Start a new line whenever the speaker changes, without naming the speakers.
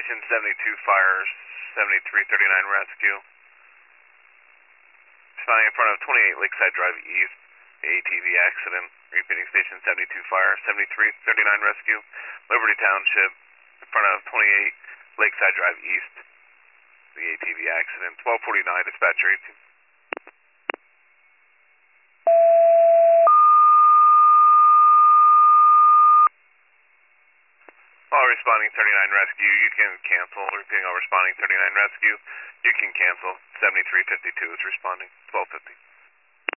Station 72 fire, 7339 rescue. Responding in front of 28 Lakeside Drive East, the ATV accident. Repeating Station 72 fire, 7339 rescue. Liberty Township, in front of 28 Lakeside Drive East, the ATV accident. 1249 dispatcher 18. All responding 39 rescue, you can cancel. Repeating all responding 39 rescue, you can cancel. 7352 is responding. 1250.